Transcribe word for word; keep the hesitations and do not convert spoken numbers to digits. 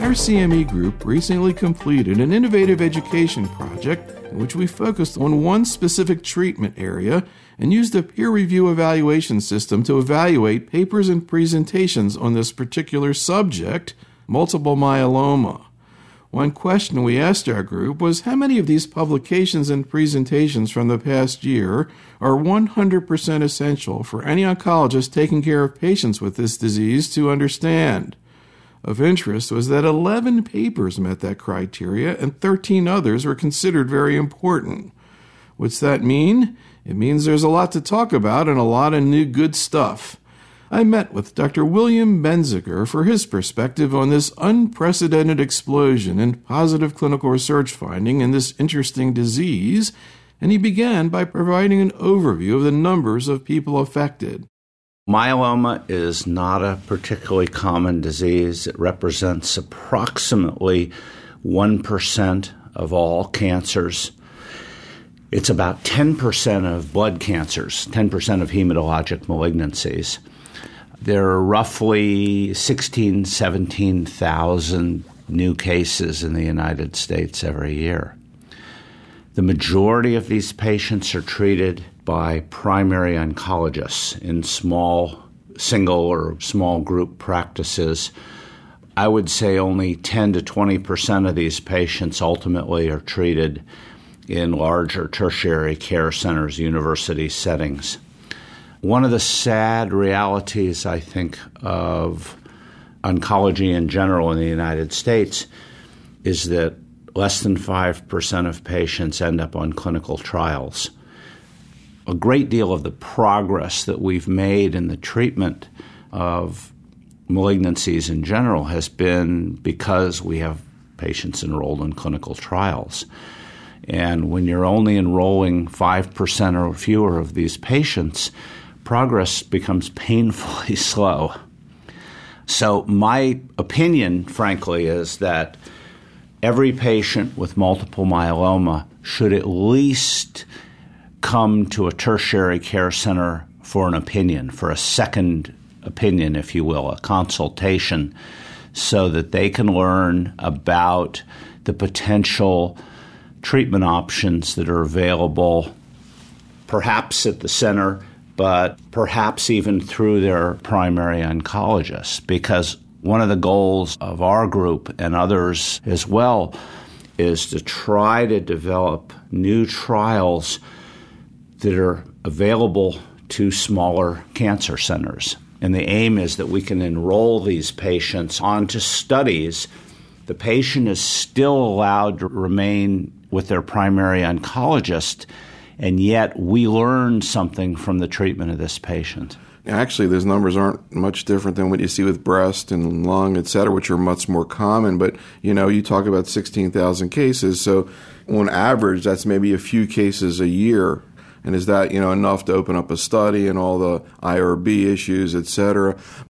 Our C M E group recently completed an innovative education project in which we focused on one specific treatment area and used a peer review evaluation system to evaluate papers and presentations on this particular subject, multiple myeloma. One question we asked our group was how many of these publications and presentations from the past year are one hundred percent essential for any oncologist taking care of patients with this disease to understand. Of interest was that eleven papers met that criteria and thirteen others were considered very important. What's that mean? It means there's a lot to talk about and a lot of new good stuff. I met with Doctor William Benziger for his perspective on this unprecedented explosion in positive clinical research finding in this interesting disease, and he began by providing an overview of the numbers of people affected. Myeloma is not a particularly common disease. It represents approximately one percent of all cancers. It's about ten percent of blood cancers, ten percent of hematologic malignancies. There are roughly sixteen, seventeen thousand new cases in the United States every year. The majority of these patients are treated by primary oncologists in small, single or small group practices. I would say only ten to twenty percent of these patients ultimately are treated in larger tertiary care centers, university settings. One of the sad realities, I think, of oncology in general in the United States is that less than five percent of patients end up on clinical trials. A great deal of the progress that we've made in the treatment of malignancies in general has been because we have patients enrolled in clinical trials. And when you're only enrolling five percent or fewer of these patients, progress becomes painfully slow. So my opinion, frankly, is that every patient with multiple myeloma should at least come to a tertiary care center for an opinion, for a second opinion, if you will, a consultation, so that they can learn about the potential treatment options that are available, perhaps at the center, but perhaps even through their primary oncologist, because one of the goals of our group and others as well is to try to develop new trials that are available to smaller cancer centers. And the aim is that we can enroll these patients onto studies. The patient is still allowed to remain with their primary oncologist, and yet we learn something from the treatment of this patient. Actually, those numbers aren't much different than what you see with breast and lung, et cetera, which are much more common. But, you know, you talk about sixteen thousand cases. So on average, that's maybe a few cases a year. And is that, you know, enough to open up a study and all the I R B issues, et cetera?